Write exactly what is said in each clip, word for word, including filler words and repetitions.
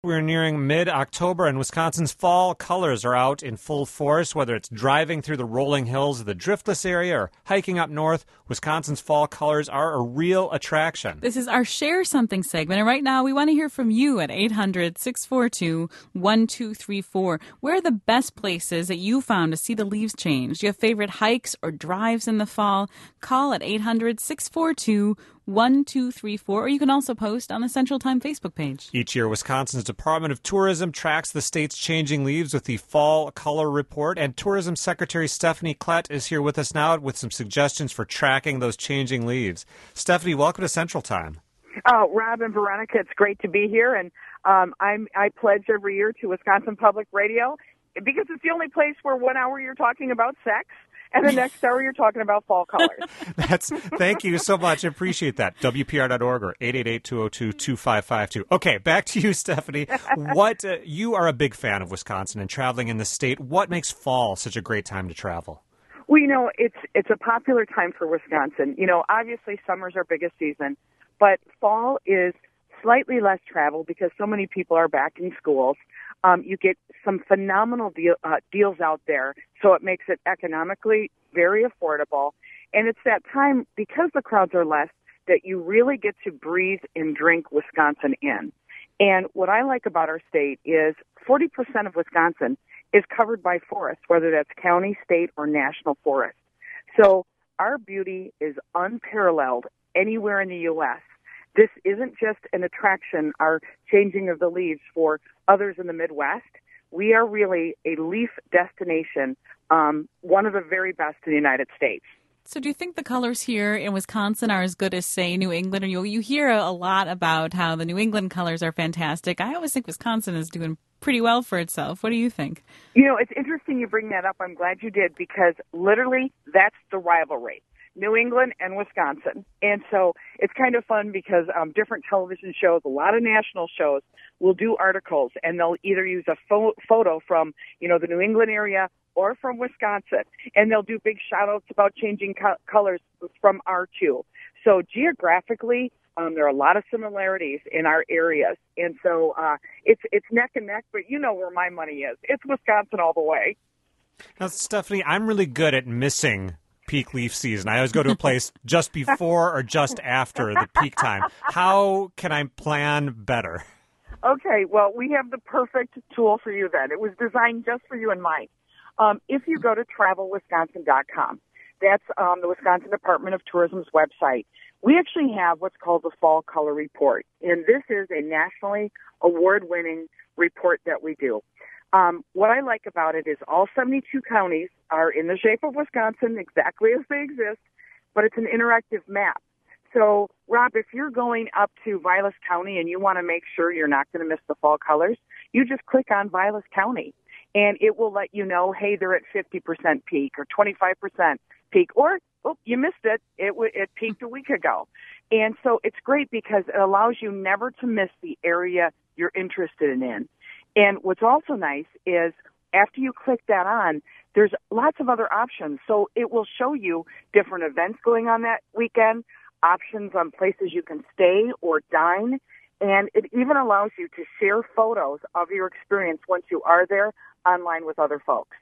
We're nearing mid-October, and Wisconsin's fall colors are out in full force. Whether it's driving through the rolling hills of the Driftless area or hiking up north, Wisconsin's fall colors are a real attraction. This is our Share Something segment, and right now we want to hear from you at eight hundred, six four two, one two three four. Where are the best places that you found to see the leaves change? Do you have favorite hikes or drives in the fall? Call at eight hundred, six four two, one two three four, or you can also post on the Central Time Facebook page. Each year, Wisconsin's Department of Tourism tracks the state's changing leaves with the Fall Color Report, and Tourism Secretary Stephanie Klett is here with us now with some suggestions for tracking those changing leaves. Stephanie, welcome to Central Time. Oh, Rob and Veronica, it's great to be here, and um, I'm, I pledge every year to Wisconsin Public Radio because it's the only place where one hour you're talking about sex, and the next hour you're talking about fall colors. That's thank you so much. I appreciate that. W P R dot org or eight eight eight, two oh two, two five five two. Okay, back to you, Stephanie. What uh, you are a big fan of Wisconsin and traveling in the state. What makes fall such a great time to travel? Well, you know, it's it's a popular time for Wisconsin. You know, obviously summer's our biggest season, but fall is slightly less travel because so many people are back in schools. Um, you get some phenomenal deal, uh, deals out there, so it makes it economically very affordable. And it's that time, because the crowds are less, that you really get to breathe and drink Wisconsin in. And what I like about our state is forty percent of Wisconsin is covered by forest, whether that's county, state, or national forest. So our beauty is unparalleled anywhere in the U S This isn't just an attraction, our changing of the leaves for others in the Midwest. We are really a leaf destination, um, one of the very best in the United States. So do you think the colors here in Wisconsin are as good as, say, New England? Or you, you hear a lot about how the New England colors are fantastic. I always think Wisconsin is doing pretty well for itself. What do you think? You know, it's interesting you bring that up. I'm glad you did, because literally that's the rivalry. New England and Wisconsin. And so it's kind of fun because um, different television shows, a lot of national shows, will do articles, and they'll either use a fo- photo from, you know, the New England area or from Wisconsin, and they'll do big shout-outs about changing co- colors from our two. So geographically, um, there are a lot of similarities in our areas, and so uh, it's it's neck and neck, but you know where my money is. It's Wisconsin all the way. Now, Stephanie, I'm really good at missing peak leaf season. I always go to a place just before or just after the peak time. How can I plan better? Okay, well, we have the perfect tool for you then. It was designed just for you in mind. Um, if you go to travel wisconsin dot com, that's um, the Wisconsin Department of Tourism's website, we actually have what's called the Fall Color Report. And this is a nationally award-winning report that we do. Um, what I like about it is all seventy-two counties are in the shape of Wisconsin, exactly as they exist, but it's an interactive map. So, Rob, if you're going up to Vilas County and you want to make sure you're not going to miss the fall colors, you just click on Vilas County, and it will let you know, hey, they're at fifty percent peak or twenty-five percent peak, or, oh, you missed it. It, w- it peaked a week ago. And so it's great because it allows you never to miss the area you're interested in. And what's also nice is after you click that on, there's lots of other options. So it will show you different events going on that weekend, options on places you can stay or dine, and it even allows you to share photos of your experience once you are there online with other folks.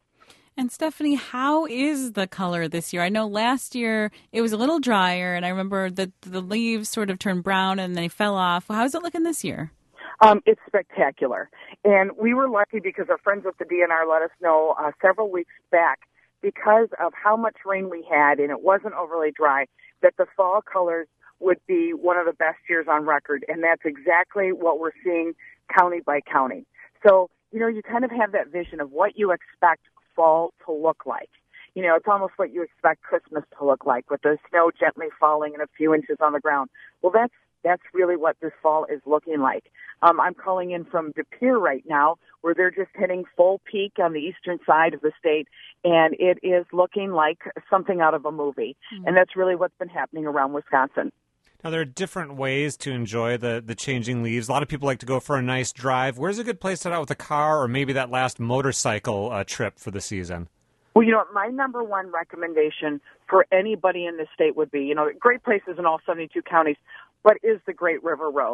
And Stephanie, how is the color this year? I know last year it was a little drier, and I remember that the leaves sort of turned brown and they fell off. How's it looking this year? Um, it's spectacular. And we were lucky because our friends at the D N R let us know uh, several weeks back, because of how much rain we had and it wasn't overly dry, that the fall colors would be one of the best years on record. And that's exactly what we're seeing county by county. So, you know, you kind of have that vision of what you expect fall to look like. You know, it's almost what you expect Christmas to look like, with the snow gently falling and a few inches on the ground. Well, that's That's really what this fall is looking like. Um, I'm calling in from De Pere right now, where they're just hitting full peak on the eastern side of the state, and it is looking like something out of a movie. Mm-hmm. And that's really what's been happening around Wisconsin. Now, there are different ways to enjoy the, the changing leaves. A lot of people like to go for a nice drive. Where's a good place to head out with a car, or maybe that last motorcycle uh, trip for the season? Well, you know, my number one recommendation for anybody in the state would be, you know, great places in all seventy-two counties, but is the Great River Road.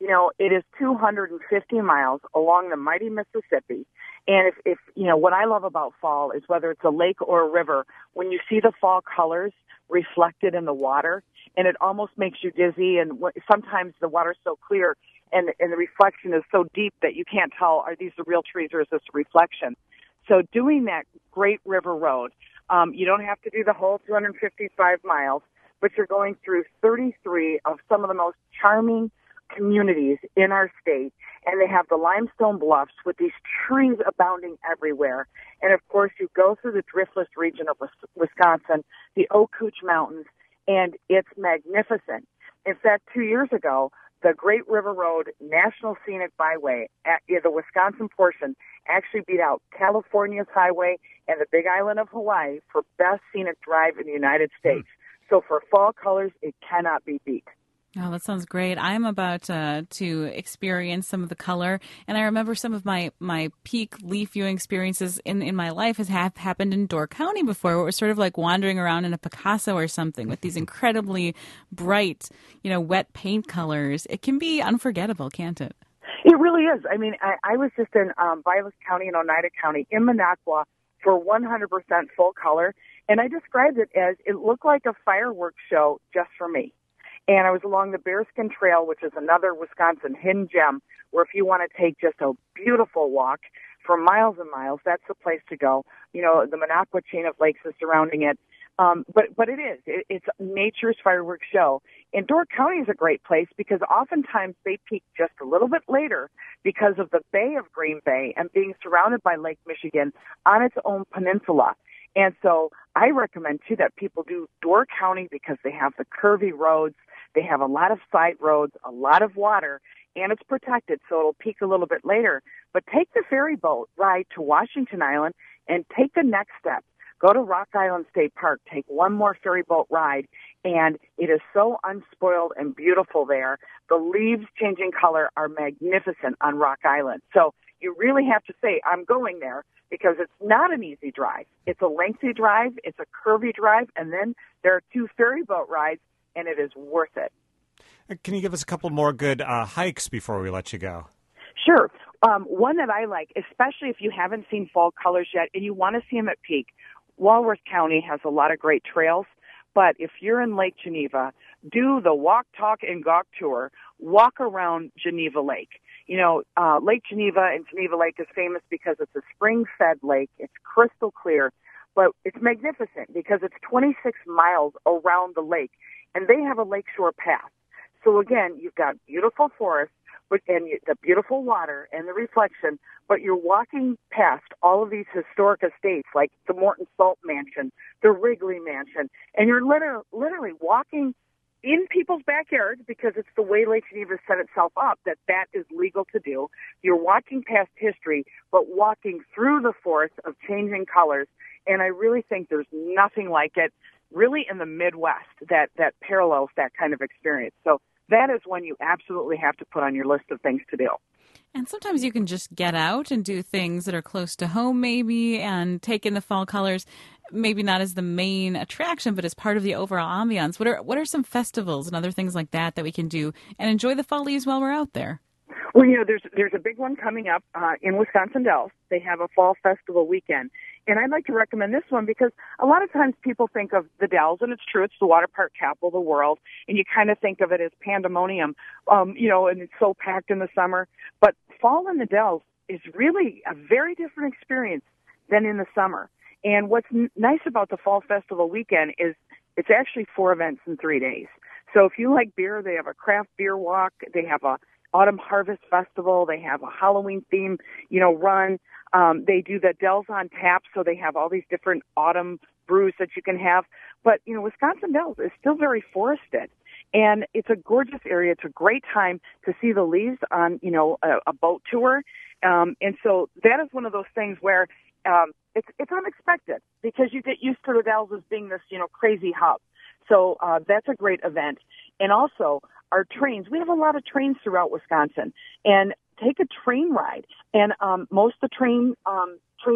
You know, it is two hundred fifty miles along the mighty Mississippi. And if, if, you know, what I love about fall is whether it's a lake or a river, when you see the fall colors reflected in the water, and it almost makes you dizzy. And w- sometimes the water's so clear and, and the reflection is so deep that you can't tell, are these the real trees or is this a reflection? So doing that Great River Road, um, you don't have to do the whole two hundred fifty-five miles, but you're going through thirty-three of some of the most charming communities in our state, and they have the limestone bluffs with these trees abounding everywhere. And of course, you go through the driftless region of Wisconsin, the Oak Couch Mountains, and it's magnificent. In fact, two years ago, the Great River Road National Scenic Byway, at, the Wisconsin portion, actually beat out California's highway and the Big Island of Hawaii for best scenic drive in the United States. So for fall colors, it cannot be beat. Oh, that sounds great. I'm about uh, to experience some of the color. And I remember some of my, my peak leaf viewing experiences in, in my life has ha- happened in Door County before, where it was sort of like wandering around in a Picasso or something with these incredibly bright, you know, wet paint colors. It can be unforgettable, can't it? It really is. I mean, I, I was just in um, Vilas County and Oneida County in Minocqua for one hundred percent full color. And I described it as it looked like a fireworks show just for me. And I was along the Bearskin Trail, which is another Wisconsin hidden gem, where if you want to take just a beautiful walk for miles and miles, that's the place to go. You know, the Minocqua chain of lakes is surrounding it. Um, but, but it is. It, it's nature's fireworks show. And Door County is a great place because oftentimes they peak just a little bit later because of the Bay of Green Bay and being surrounded by Lake Michigan on its own peninsula. And so I recommend, too, that people do Door County because they have the curvy roads. They have a lot of side roads, a lot of water, and it's protected, so it'll peak a little bit later. But take the ferry boat ride to Washington Island and take the next step. Go to Rock Island State Park, take one more ferry boat ride, and it is so unspoiled and beautiful there. The leaves changing color are magnificent on Rock Island. So you really have to say, I'm going there, because it's not an easy drive. It's a lengthy drive, it's a curvy drive, and then there are two ferry boat rides, and it is worth it. Can you give us a couple more good uh, hikes before we let you go? Sure. Um, one that I like, especially if you haven't seen fall colors yet and you want to see them at peak, Walworth County has a lot of great trails. But if you're in Lake Geneva, do the Walk, Talk, and Gawk tour. Walk around Geneva Lake. You know, uh, Lake Geneva and Geneva Lake is famous because it's a spring-fed lake. It's crystal clear, but it's magnificent because it's twenty-six miles around the lake, and they have a lakeshore path. So again, you've got beautiful forests, but and the beautiful water and the reflection, but you're walking past all of these historic estates like the Morton Salt Mansion, the Wrigley Mansion, and you're literally, literally walking in people's backyards because it's the way Lake Geneva set itself up that that is legal to do. You're walking past history, but walking through the forest of changing colors, and I really think there's nothing like it really in the Midwest that, that parallels that kind of experience. So that is one you absolutely have to put on your list of things to do. And sometimes you can just get out and do things that are close to home maybe and take in the fall colors, maybe not as the main attraction, but as part of the overall ambiance. What are what are some festivals and other things like that that we can do and enjoy the fall leaves while we're out there? Well, you know, there's there's a big one coming up uh, in Wisconsin Dells. They have a fall festival weekend. And I'd like to recommend this one because a lot of times people think of the Dells, and it's true, it's the water park capital of the world, and you kind of think of it as pandemonium, um, you know, and it's so packed in the summer. But fall in the Dells is really a very different experience than in the summer. And what's n- nice about the fall festival weekend is it's actually four events in three days. So if you like beer, they have a craft beer walk, they have a Autumn Harvest Festival, they have a Halloween theme, you know, run. Um, they do the Dells on Tap, so they have all these different autumn brews that you can have. But, you know, Wisconsin Dells is still very forested. And it's a gorgeous area. It's a great time to see the leaves on, you know, a, a boat tour. Um, and so that is one of those things where um, it's, it's unexpected because you get used to the Dells as being this, you know, crazy hub. So uh, that's a great event. And also our trains. We have a lot of trains throughout Wisconsin. And take a train ride. And um, most of the train um, trains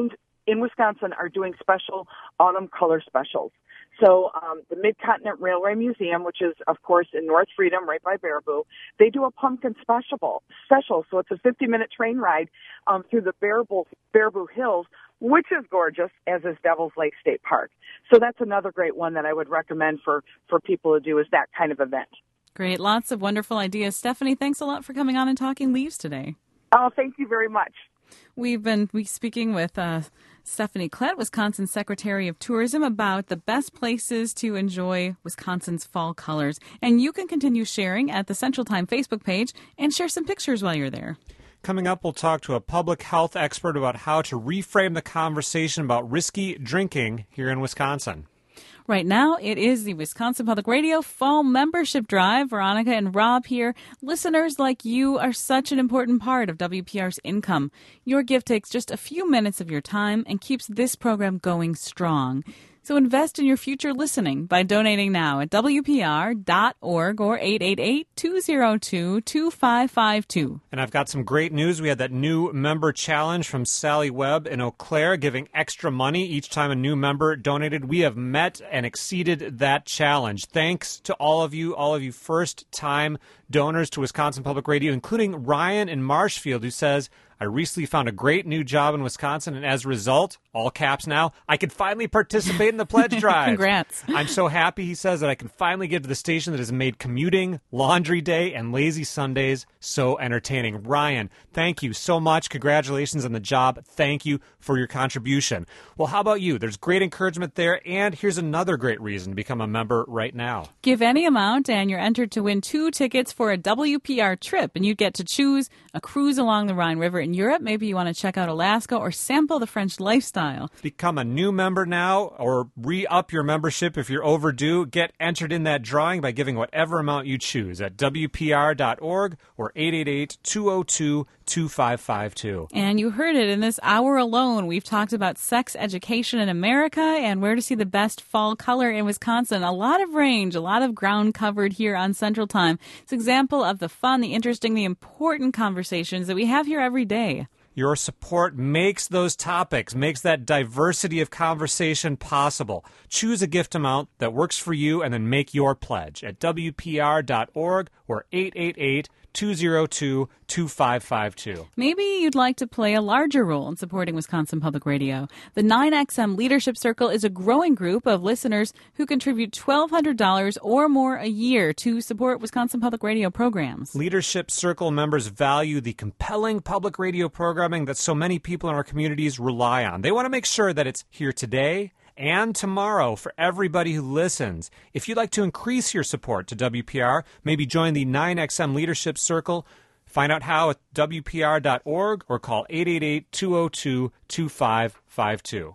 in Wisconsin are doing special autumn color specials. So um, the Mid-Continent Railway Museum, which is, of course, in North Freedom, right by Baraboo, they do a pumpkin special. Special, so it's a fifty-minute train ride um, through the Baraboo, Baraboo Hills, which is gorgeous, as is Devil's Lake State Park. So that's another great one that I would recommend for, for people to do, is that kind of event. Great. Lots of wonderful ideas. Stephanie, thanks a lot for coming on and talking leaves today. Oh, thank you very much. We've been we speaking with uh, Stephanie Klett, Wisconsin Secretary of Tourism, about the best places to enjoy Wisconsin's fall colors. And you can continue sharing at the Central Time Facebook page and share some pictures while you're there. Coming up, we'll talk to a public health expert about how to reframe the conversation about risky drinking here in Wisconsin. Right now, it is the Wisconsin Public Radio Fall Membership Drive. Veronica and Rob here. Listeners like you are such an important part of W P R's income. Your gift takes just a few minutes of your time and keeps this program going strong. So invest in your future listening by donating now at W P R dot org or eight eight eight, two zero two, two five five two. And I've got some great news. We had that new member challenge from Sally Webb in Eau Claire, giving extra money each time a new member donated. We have met and exceeded that challenge. Thanks to all of you, all of you first-time donors to Wisconsin Public Radio, including Ryan in Marshfield, who says, I recently found a great new job in Wisconsin, and as a result, all caps now, I can finally participate in the pledge drive. Congrats. I'm so happy, he says, that I can finally get to the station that has made commuting, laundry day, and lazy Sundays so entertaining. Ryan, thank you so much. Congratulations on the job. Thank you for your contribution. Well, how about you? There's great encouragement there, and here's another great reason to become a member right now. Give any amount, and you're entered to win two tickets for a W P R trip, and you get to choose a cruise along the Rhine River in Europe. Maybe you want to check out Alaska or sample the French lifestyle. Become a new member now or re-up your membership if you're overdue. Get entered in that drawing by giving whatever amount you choose at W P R dot org or eight eight eight, two oh two, two five five two. And you heard it in this hour alone. We've talked about sex education in America and where to see the best fall color in Wisconsin. A lot of range, a lot of ground covered here on Central Time. It's an example of the fun, the interesting, the important conversations that we have here every day. Your support makes those topics, makes that diversity of conversation possible. Choose a gift amount that works for you and then make your pledge at W P R dot org or eight eight eight, two oh two, two five five two. Maybe you'd like to play a larger role in supporting Wisconsin Public Radio. The nine X M Leadership Circle is a growing group of listeners who contribute twelve hundred dollars or more a year to support Wisconsin Public Radio programs. Leadership Circle members value the compelling public radio programming that so many people in our communities rely on. They want to make sure that it's here today and tomorrow for everybody who listens. If you'd like to increase your support to W P R, maybe join the nine X M Leadership Circle. Find out how at W P R dot org or call eight eight eight, two oh two, two five five two.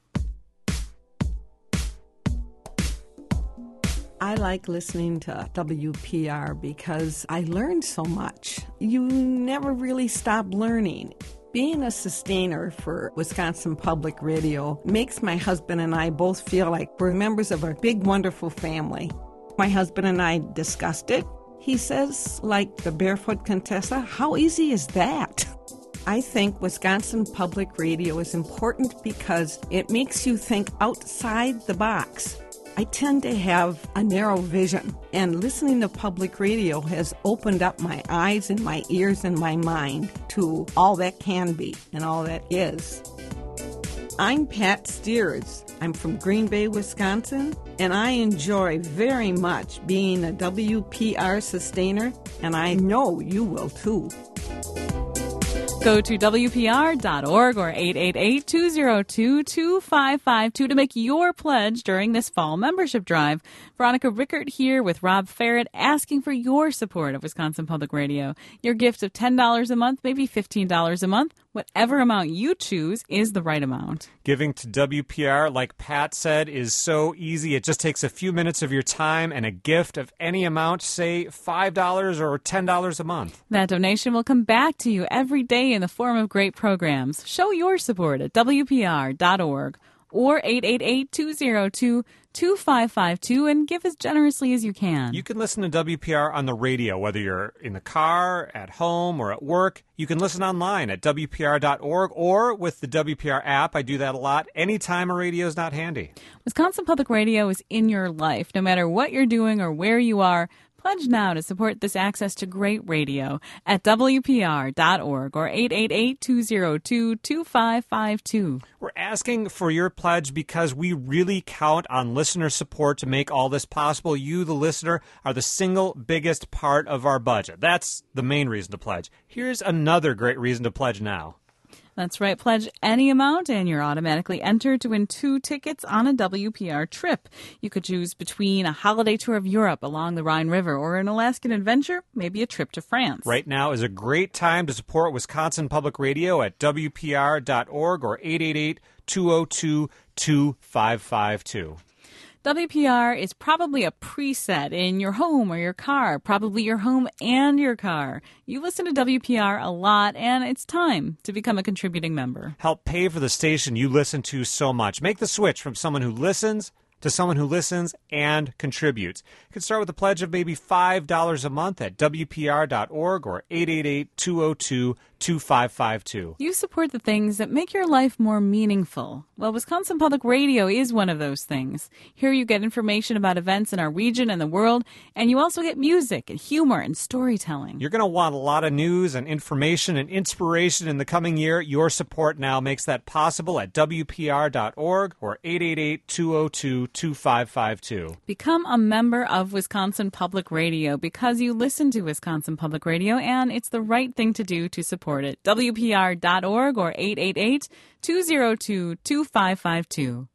I like listening to W P R because I learned so much. You never really stop learning. Being a sustainer for Wisconsin Public Radio makes my husband and I both feel like we're members of a big, wonderful family. My husband and I discussed it. He says, like the Barefoot Contessa, how easy is that? I think Wisconsin Public Radio is important because it makes you think outside the box. I tend to have a narrow vision, and listening to public radio has opened up my eyes and my ears and my mind to all that can be and all that is. I'm Pat Steers. I'm from Green Bay, Wisconsin, and I enjoy very much being a W P R sustainer, and I know you will too. Go to W P R dot org or eight eight eight, two oh two, two five five two to make your pledge during this fall membership drive. Veronica Rickert here with Rob Ferret asking for your support of Wisconsin Public Radio. Your gift of ten dollars a month, maybe fifteen dollars a month, whatever amount you choose is the right amount. Giving to W P R, like Pat said, is so easy. It just takes a few minutes of your time and a gift of any amount, say five dollars or ten dollars a month. That donation will come back to you every day in the form of great programs. Show your support at W P R dot org or eight eight eight, two oh two, two five five two and give as generously as you can. You can listen to W P R on the radio, whether you're in the car, at home, or at work. You can listen online at W P R dot org or with the W P R app. I do that a lot. Anytime a radio is not handy. Wisconsin Public Radio is in your life, no matter what you're doing or where you are. Pledge now to support this access to great radio at W P R dot org or eight eight eight, two oh two, two five five two. We're asking for your pledge because we really count on listener support to make all this possible. You, the listener, are the single biggest part of our budget. That's the main reason to pledge. Here's another great reason to pledge now. That's right. Pledge any amount and you're automatically entered to win two tickets on a W P R trip. You could choose between a holiday tour of Europe along the Rhine River or an Alaskan adventure, maybe a trip to France. Right now is a great time to support Wisconsin Public Radio at W P R dot org or eight eight eight, two oh two, two five five two. W P R is probably a preset in your home or your car, probably your home and your car. You listen to W P R a lot, and it's time to become a contributing member. Help pay for the station you listen to so much. Make the switch from someone who listens to someone who listens and contributes. You can start with a pledge of maybe five dollars a month at W P R dot org or eight eight eight, two oh two, two five five two. You support the things that make your life more meaningful. Well, Wisconsin Public Radio is one of those things. Here you get information about events in our region and the world, and you also get music and humor and storytelling. You're going to want a lot of news and information and inspiration in the coming year. Your support now makes that possible at W P R dot org or eight eight eight, two oh two, two five five two. Become a member of Wisconsin Public Radio because you listen to Wisconsin Public Radio, and it's the right thing to do to support it. W P R dot org or eight eight eight, two oh two, two five five two.